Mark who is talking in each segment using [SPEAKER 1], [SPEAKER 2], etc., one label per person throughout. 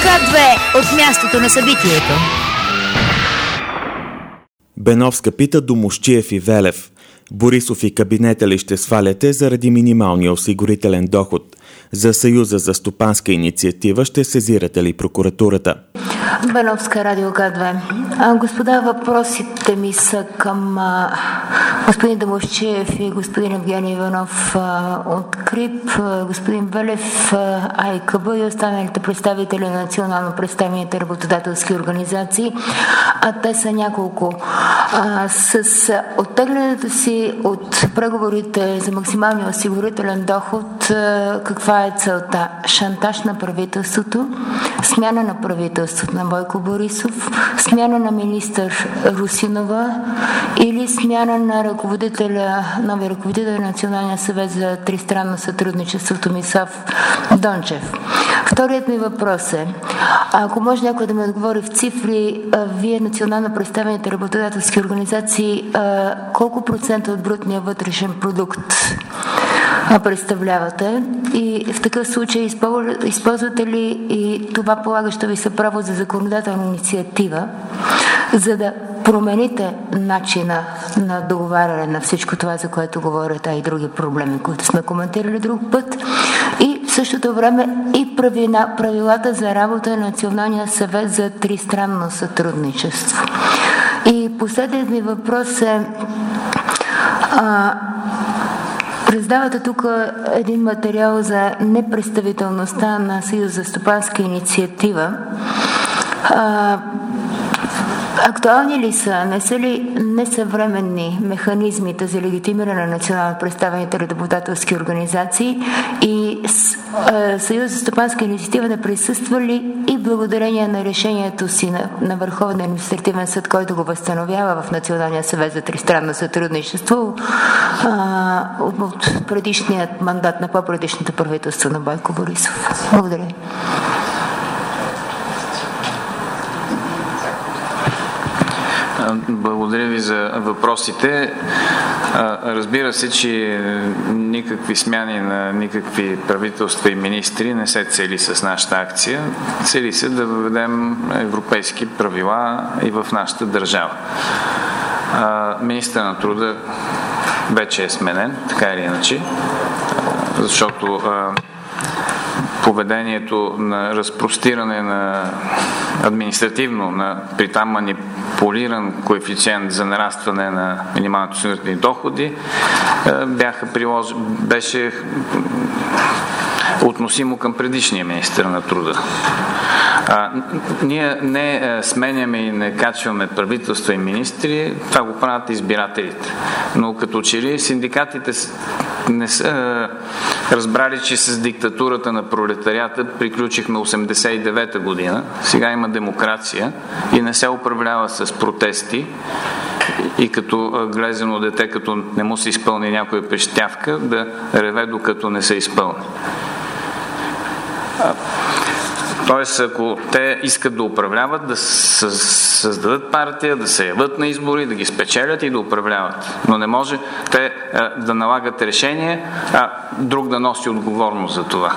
[SPEAKER 1] К2 от мястото на събитието.
[SPEAKER 2] Беновска пита Домусчиев и Велев: Борисов и кабинета ли ще сваляте заради минималния осигурителен доход? За Съюза за стопанска инициатива ще сезирате ли прокуратурата?
[SPEAKER 3] Беновска, Радио К2. Господа, въпросите ми са към господин Домусчиев и господин Евгений Иванов от КРИП, господин Велев, АИКБ и останалите представители на национално представените работодателски организации. Те са няколко. С оттеглянето си от преговорите за максималния осигурителен доход, каква е целта? Шантаж на правителството, смяна на правителството на Бойко Борисов, смяна на министър Русинова или смяна на новия ръководител на Националния съвет за тристранно сътрудничество Томислав Дончев. Вторият ми въпрос е, ако може някой да ми отговори в цифри, вие национално представените работодателски организации, колко процента от брутния вътрешен продукт представлявате и в такъв случай използвате ли и това полагащо ви се право за законодателна инициатива, за да промените начина на договаряне на всичко това, за което говорят, и други проблеми, които сме коментирали друг път, и в същото време и правилата за работа на Националния съвет за тристранно сътрудничество. И последният ми въпрос е, раздавате тук един материал за непредставителността на Съюз за стопанска инициатива. Актуални ли са, не са ли несъвременни механизмите за легитимиране на национално представените работодателски организации и Съюз за стопанска инициатива не присъства ли и благодарение на решението си на Върховния административен съд, който го възстановява в Националния съвет за тристранно сътрудничество от предишният мандат на по-предишното правителство на Бойко Борисов? Благодаря.
[SPEAKER 4] Благодаря ви за въпросите. Разбира се, че никакви смяни на никакви правителства и министри не се цели с нашата акция. Цели се да въведем европейски правила и в нашата държава. Министър на труда вече е сменен, така или иначе, защото поведението на разпростиране на административно при там манипулиран коефициент за нарастване на минималните осигурителни доходи беше относимо към предишния министър на труда. Ние не сменяме и не качваме правителства и министри, това го правят избирателите. Но като че ли синдикатите не са разбрали, че с диктатурата на пролетарията приключихме 89-та година, сега има демокрация и не се управлява с протести и като глезено дете, като не му се изпълни някоя прищявка, да реве докато не се изпълни. Тоест, ако те искат да управляват, да създадат партия, да се яват на избори, да ги спечелят и да управляват. Но не може те да налагат решение, а друг да носи отговорност за това.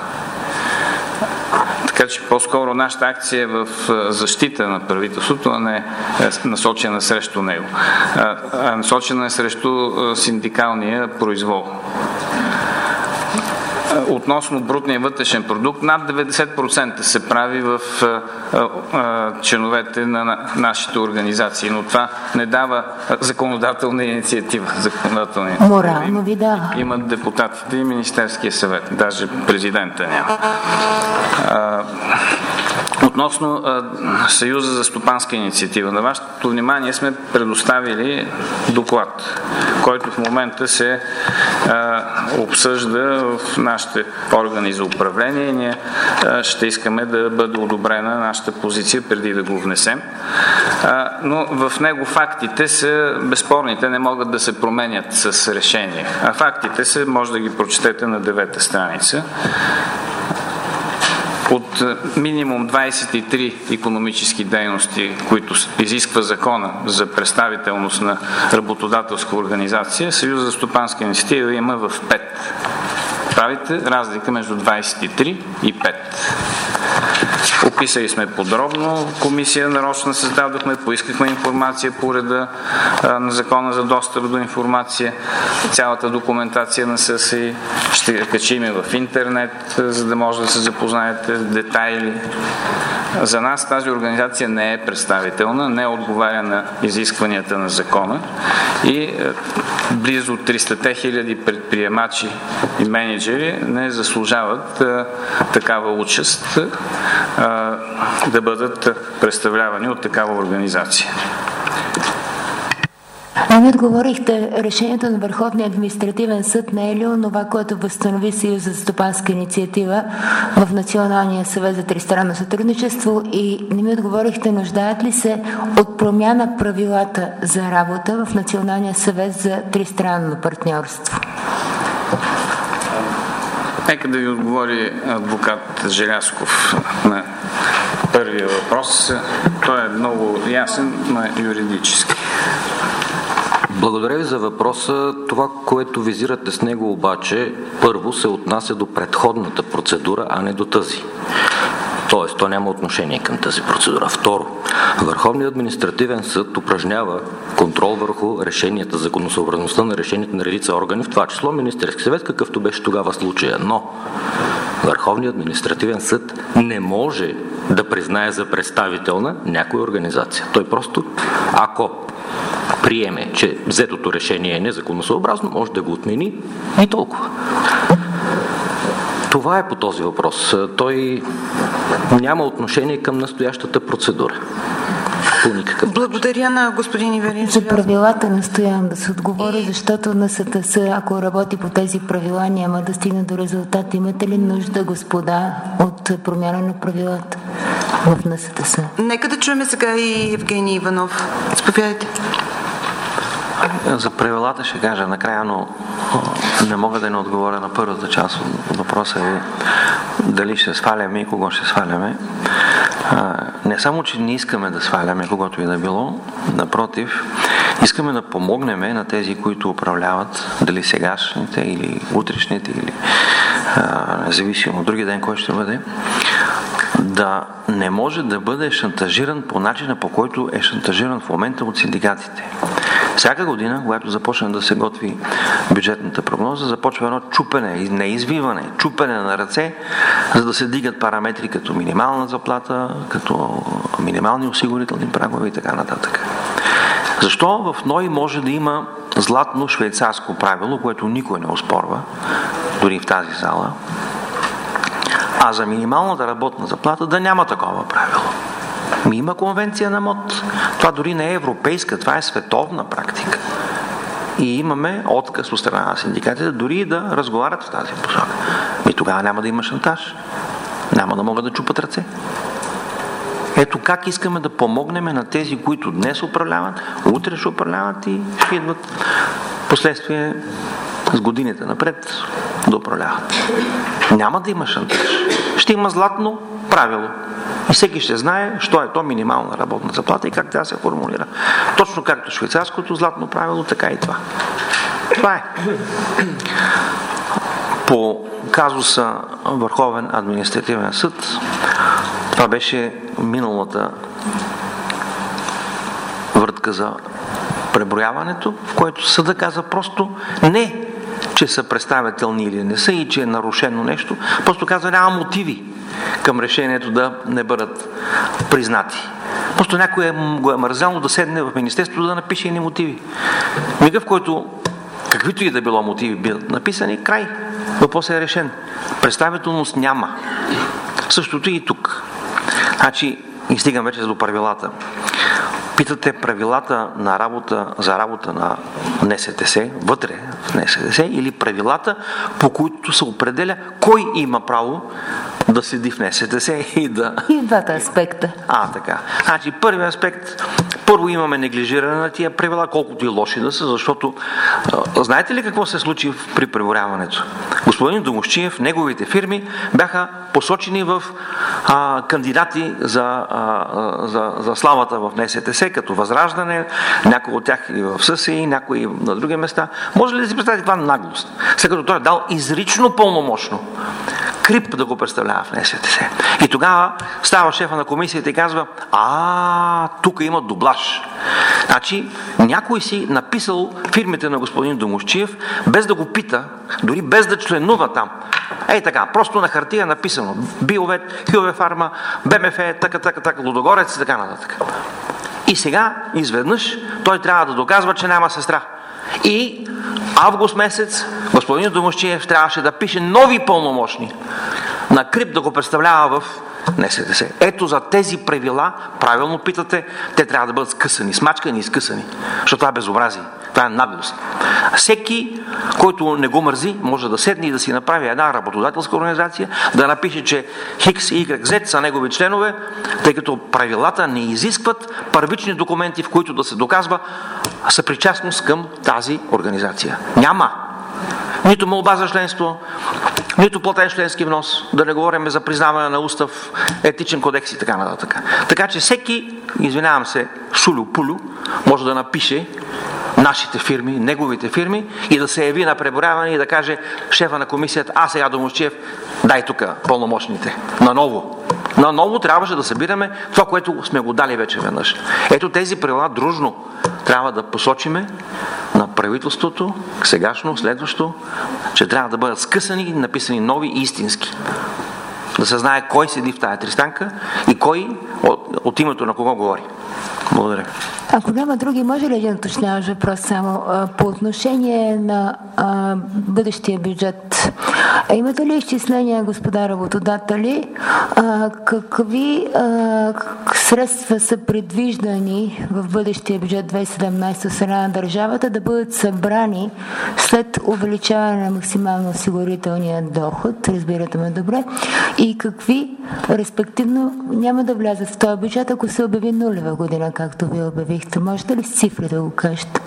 [SPEAKER 4] Така че по-скоро нашата акция е в защита на правителството, а не насочена срещу него. Насочена е срещу синдикалния произвол. Относно брутния вътрешен продукт, над 90% се прави в членовете на нашите организации, но това не дава законодателна инициатива.
[SPEAKER 3] Морално ви дава.
[SPEAKER 4] Имат депутатите и Министерския съвет, даже президента няма. Относно Съюза за стопанска инициатива, на вашето внимание сме предоставили доклад, който в момента се обсъжда в нашите органи за управление и ние ще искаме да бъде одобрена нашата позиция преди да го внесем. Но в него фактите са безспорни, те не могат да се променят с решение. А фактите са, може да ги прочетете на 9-та страница. От минимум 23 икономически дейности, които изисква закона за представителност на работодателска организация, Съюз за стопанска инициатива има в 5. Правите разлика между 23 и 5. Описали сме подробно, комисия нарочно създадохме, поискахме информация по реда на Закона за достъп до информация. Цялата документация на ССИ ще качим в интернет, за да може да се запознаете с детайли. За нас тази организация не е представителна, не отговаря на изискванията на закона и близо 300 хиляди предприемачи и менеджери не заслужават такава участ да бъдат представлявани от такава организация.
[SPEAKER 3] Ами отговорихте, решението на Върховния административен съд не е ли онова, което възстанови Съюз за стопанска инициатива в Националния съвет за тристранно сътрудничество, и не ми отговорихте, нуждаят ли се от промяна правилата за работа в Националния съвет за тристранно партньорство?
[SPEAKER 4] Нека да ви отговори адвокат Желязков на първия въпрос. Той е много ясен, но юридически.
[SPEAKER 5] Благодаря ви за въпроса. Това, което визирате с него обаче, първо се отнася до предходната процедура, а не до тази. Тоест, то няма отношение към тази процедура. Второ, Върховният административен съд упражнява контрол върху решенията, законосъобразността на решенията на редица органи, в това число Министерски съвет, какъвто беше тогава случая. Но Върховният административен съд не може да признае за представителна някоя организация. Той просто, ако приеме, че взетото решение е незаконосъобразно, може да го отмени и толкова. Това е по този въпрос. Той няма отношение към настоящата процедура. По никакъв.
[SPEAKER 6] Благодаря на господин Ивелин.
[SPEAKER 3] За правилата настоявам да се отговори, защото НСТС, ако работи по тези правила, няма да стигне до резултат. Имате ли нужда, господа, от промяна на правилата в НСТС?
[SPEAKER 6] Нека да чуем сега и Евгений Иванов. Заповядайте.
[SPEAKER 7] За правилата ще кажа накрая, но не мога да не отговоря на първата част от въпроса ви. Дали ще сваляме и кого ще сваляме. Не само, че не искаме да сваляме когото и да било, напротив, искаме да помогнем на тези, които управляват, дали сегашните или утрешните, или независимо други ден, кой ще бъде, да не може да бъде шантажиран по начина, по който е шантажиран в момента от синдикатите. Всяка година, когато започне да се готви бюджетната прогноза, започва едно чупене, не извиване, чупене на ръце, за да се дигат параметри като минимална заплата, като минимални осигурителни прагове и така нататък. Защо в НОИ може да има златно швейцарско правило, което никой не оспорва, дори в тази зала, а за минималната работна заплата да няма такова правило? Има конвенция на МОД. Това дори не е европейска, това е световна практика. И имаме отказ от страна на синдикатите дори да разговарят в тази посока. И тогава няма да има шантаж. Няма да могат да чупат ръце. Ето как искаме да помогнем на тези, които днес управляват, утре ще управляват и ще идват последствие с годините напред да управляват. Няма да има шантаж. Ще има златно правило. И всеки ще знае, що е то минимална работна заплата и как тя се формулира. Точно както швейцарското златно правило, така и това. Това е. По казуса Върховен административен съд, това беше миналата въртка за преброяването, в което съда каза просто не, че са представителни или не са и че е нарушено нещо, просто каза няма мотиви към решението да не бъдат признати. Просто някой го е мързално да седне в министерството да напише едни мотиви. Мига, в който каквито и да било мотиви бидат написани, край. Въпросът е решен. Представителност няма. Същото и тук. Значи, и стигам вече до правилата. Питате правилата на работа, за работа на НСТС, вътре в НСТС, или правилата, по които се определя кой има право да седи в НСТС и да...
[SPEAKER 3] И двата аспекта.
[SPEAKER 7] Така. Значи, първият аспект, първо имаме неглижиране на тия правила, колкото и лоши да са, защото знаете ли какво се случи при преброяването? Господин Домусчиев, неговите фирми бяха посочени в кандидати за славата в НСТС, като Възраждане, някои от тях и в ССИ, някои на други места. Може ли да си представите това наглост? След като той е дал изрично пълномощно КРИП да го представлява в НСТС. И тогава става шефа на комисията и казва: тук има дублаж. Значи някой си написал фирмите на господин Домусчиев, без да го пита, дори без да членува там. Ей така, просто на хартия написано. Биовет, Хюве Фарма, БМФ, така, Лудогорец и така нататък. И сега, изведнъж, той трябва да доказва, че няма сестра. И август месец господин Домусчиев трябваше да пише нови пълномощни на КРИП да го представлява в НСТС. Ето за тези правила, правилно питате, те трябва да бъдат скъсани, смачкани и скъсани, защото това е безобразие, това е наглост. Всеки, който не го мързи, може да седне и да си направи една работодателска организация, да напише, че Хикс и Y, Z са негови членове, тъй като правилата не изискват първични документи, в които да се доказва съпричастност към тази организация. Няма нито молба за членство, нито платен членски внос, да не говорим за признаване на устав, етичен кодекс и така нататък. Така че всеки, извинявам се, шулю-пулю, може да напише нашите фирми, неговите фирми и да се яви на преброяване и да каже: шефа на комисията, сега Домусчиев, дай тук пълномощните. Наново трябваше да събираме това, което сме го дали вече веднъж. Ето тези правила дружно трябва да посочиме на правителството, сегашно, следващо, че трябва да бъдат скъсани и написани нови истински. Да се знае кой седи в тая тристанка и кой от името на кого говори. Благодаря.
[SPEAKER 3] Ако няма други, може ли един уточняващ въпрос само по отношение на бъдещия бюджет? Имате ли изчисления, господа работодатели, какви средства са предвиждани в бъдещия бюджет 2017 страна на държавата да бъдат събрани след увеличаване на максимално осигурителния доход, разбирате ме добре, и какви, респективно, няма да влязат в този бюджет, ако се обяви нулева година, както ви обявихте? Можете ли с цифри да го кажете?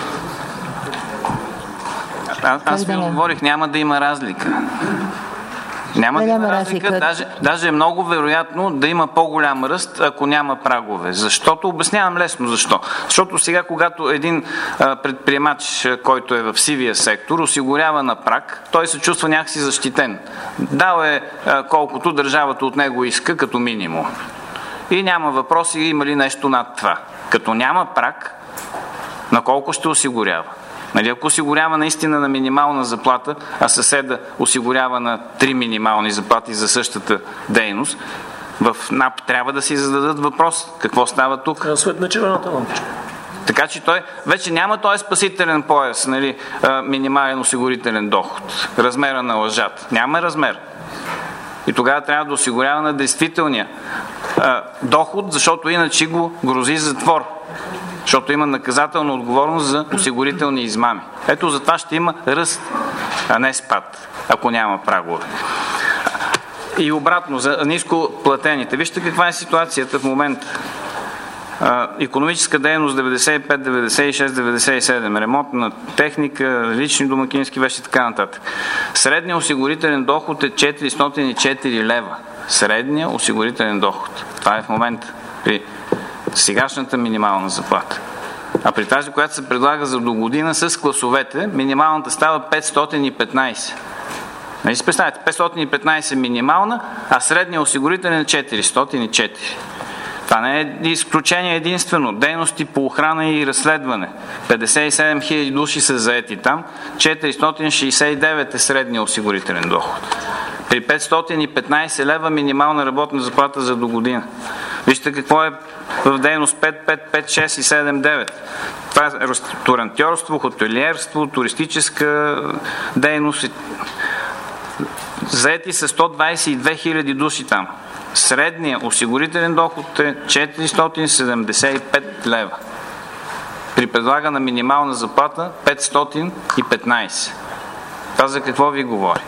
[SPEAKER 4] Аз ви отговорих, няма да има разлика. Няма да има разлика. Даже е много вероятно да има по-голям ръст, ако няма прагове. Защото, обяснявам лесно защо. Защото сега, когато един предприемач, който е в сивия сектор, осигурява на праг, той се чувства някакси защитен. Дал е колкото държавата от него иска като минимум. И няма въпроси, има ли нещо над това. Като няма праг, на колко ще осигурява? Нали, ако осигурява наистина на минимална заплата, а съседа осигурява на 3 минимални заплати за същата дейност, в НАП трябва да си зададат въпрос. Какво става тук?
[SPEAKER 8] Свет на червената лампичка.
[SPEAKER 4] Така че той вече няма този спасителен пояс, нали, минимален осигурителен доход, размера на лъжата. Няма размер. И тогава трябва да осигурява на действителния доход, защото иначе го грози затвор. Защото има наказателна отговорност за осигурителни измами. Ето за това ще има ръст, а не спад, ако няма прагове. И обратно, за ниско платените. Вижте каква е ситуацията в момента. Икономическа дейност 95, 96, 97, ремонтна техника, лични домакински вещи и така нататък. Средният осигурителен доход е 404 лева. Средният осигурителен доход. Това е в момента при сегашната минимална заплата. А при тази, която се предлага за до година с класовете, минималната става 515. Нали си представете, 515 минимална, а средният осигурителен е 404. Това не е изключение единствено. Дейности по охрана и разследване. 57 000 души са заети там. 469 е средния осигурителен доход. При 515 лева минимална работна заплата за до година. Вижте какво е в дейност 5, 5, 5, 6 и 7, 9. Това е ресторантьорство, хотелиерство, туристическа дейност. Заети са 122 000 души там. Средният осигурителен доход е 475 лева. При предлагана минимална заплата 515. Това за какво ви говори?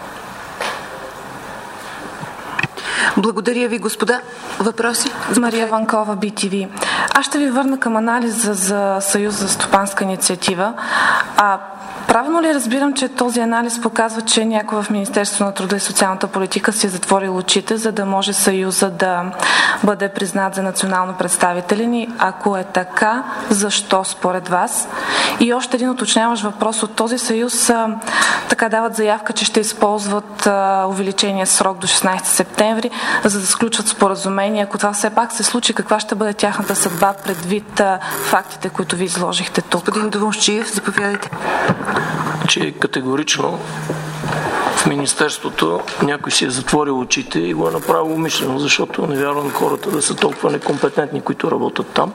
[SPEAKER 6] Благодаря ви, господа. Въпроси?
[SPEAKER 9] Мария Ванкова, BTV. Аз ще ви върна към анализа за Съюз за стопанска инициатива. Правилно ли разбирам, че този анализ показва, че някой в Министерството на труда и социалната политика си е затворил очите, за да може Съюза да бъде признат за национално представителен? И ако е така, защо според вас? И още един уточняващ въпрос. От този съюз така дават заявка, че ще използват увеличения срок до 16 септември, за да сключват споразумение. Ако това все пак се случи, каква ще бъде тяхната съдба предвид фактите, които ви изложихте тук?
[SPEAKER 6] Господин Домусчиев, заповядайте.
[SPEAKER 8] Че категорично в Министерството някой си е затворил очите и го е направил умишлено, защото не вярвам хората да са толкова некомпетентни, които работят там.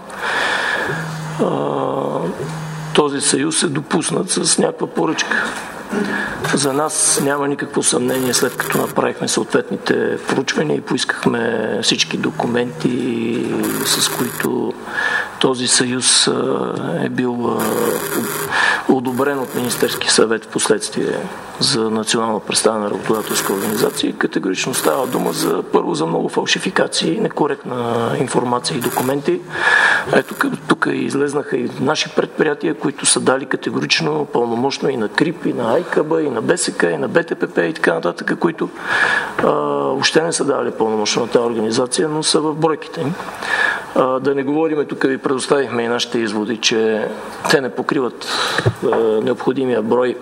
[SPEAKER 8] Този съюз е допуснат с някаква поръчка. За нас няма никакво съмнение, след като направихме съответните проучвания и поискахме всички документи, с които този съюз е бил одобрен от Министерски съвет в последствие за национално представена работодателска организация. И категорично става дума първо за много фалшификации, некоректна информация и документи. Ето тук излезнаха и наши предприятия, които са дали категорично пълномощно и на КРИП, и на АйКБ, и на БСК, и на БТПП и така нататък, които въобще не са дали пълномощно на тази организация, но са в бройките им. Да не говорим, тук ви предоставихме и нашите изводи, че те не покриват необходимия брой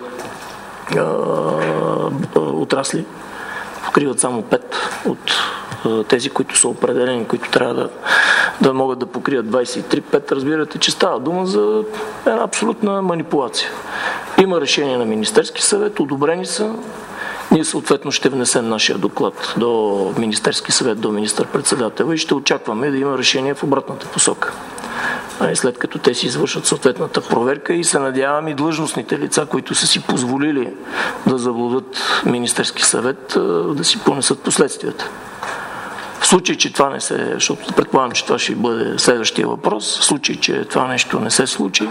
[SPEAKER 8] отрасли. Покриват само 5 от тези, които са определени, които трябва да могат да покрият 23-5. Разбирате, че става дума за една абсолютна манипулация. Има решение на Министерски съвет, одобрени са. Ние съответно ще внесем нашия доклад до Министерски съвет, до министър-председателя и ще очакваме да има решение в обратната посока. След като те си извършат съответната проверка и се надявам и длъжностните лица, които са си позволили да заблудят Министерски съвет, да си понесат последствията. В случай, че това не се, защото предполагам, че това ще бъде следващия въпрос, в случай, че това нещо не се случи,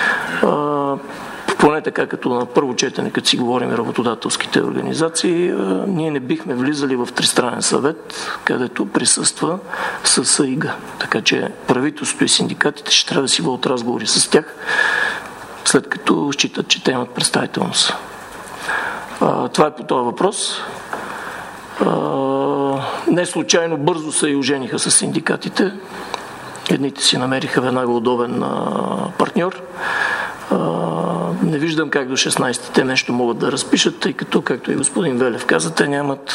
[SPEAKER 8] поне така като на първо четене, като си говорим работодателските организации, ние не бихме влизали в тристранен съвет, където присъства ССИГ. Така че правителството и синдикатите ще трябва да си водят разговори с тях, след като считат, че те имат представителност. Това е по този въпрос. Не случайно бързо се и ожениха с синдикатите. Едните си намериха веднага удобен партньор. Не виждам как до 16 те нещо могат да разпишат, тъй като, както и господин Велев каза, те нямат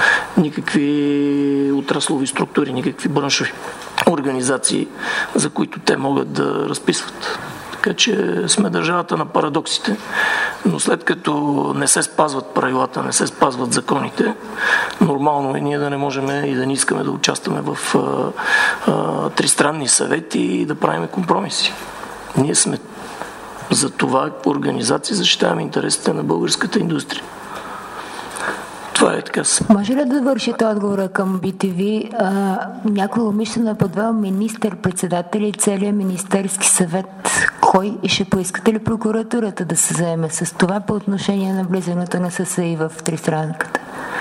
[SPEAKER 8] никакви отраслови структури, никакви браншови организации, за които те могат да разписват. Така че сме държавата на парадоксите, но след като не се спазват правилата, не се спазват законите, нормално е ние да не можем и да не искаме да участваме в тристранни съвети и да правим компромиси. Ние сме за това организации защитаваме интересите на българската индустрия. Това е така.
[SPEAKER 3] Може ли да вършите отговора към BTV? Някой умишлено е подвел министър-председател и целият Министерски съвет. Кой ще поискате ли прокуратурата да се заеме с това по отношение на влизането на ССИ в тристранката?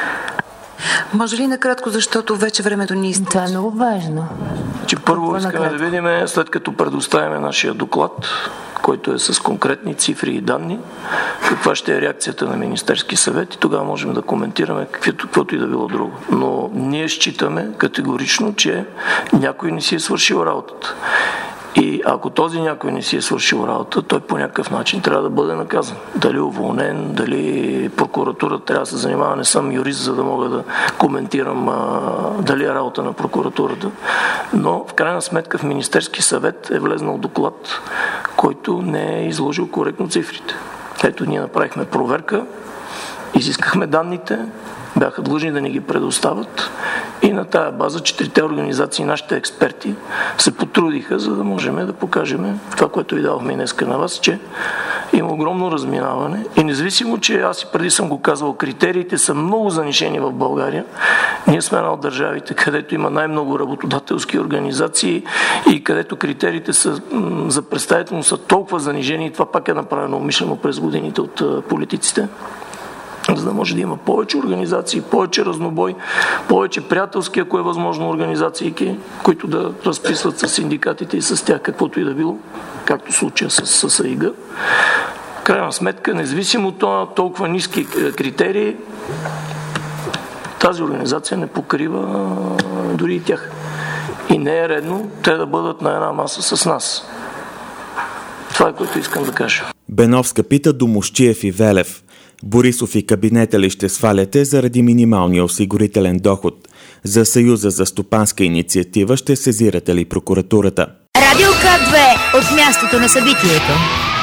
[SPEAKER 6] Може ли накратко, защото вече времето ни изтича?
[SPEAKER 3] Това е много важно.
[SPEAKER 8] Първо искаме да видим, след като предоставяме нашия доклад, който е с конкретни цифри и данни, каква ще е реакцията на Министерски съвет и тогава можем да коментираме каквото и да било друго. Но ние считаме категорично, че някой не си е свършил работата. И ако този някой не си е свършил работа, той по някакъв начин трябва да бъде наказан. Дали уволнен, дали прокуратура трябва да се занимава. Не съм юрист, за да мога да коментирам дали е работа на прокуратурата. Но в крайна сметка в Министерски съвет е влезнал доклад, който не е изложил коректно цифрите. Ето, ние направихме проверка, изискахме данните, бяха длъжни да ни ги предоставят и на тая база 4-те организации, нашите експерти се потрудиха, за да можем да покажем това, което ви давахме и днеска на вас, че има огромно разминаване и независимо, че аз и преди съм го казвал, критериите са много занижени в България. Ние сме една от държавите, където има най-много работодателски организации и където критериите са за представителност са толкова занижени и това пак е направено умишлено през годините от политиците, за да може да има повече организации, повече разнобой, повече приятелски, ако е възможно, организации, които да разписват с синдикатите и с тях каквото и да било, както случая с САИГ. крайна сметка, независимо от толкова ниски критерии, тази организация не покрива дори и тях. И не е редно те да бъдат на една маса с нас. Това е, което искам да кажа.
[SPEAKER 2] Беновска пита Домусчиев и Велев. Борисов и кабинета ли ще сваляте заради минималния осигурителен доход? За Съюза за стопанска инициатива ще сезирате ли прокуратурата?
[SPEAKER 1] Радио К2 от мястото на събитието.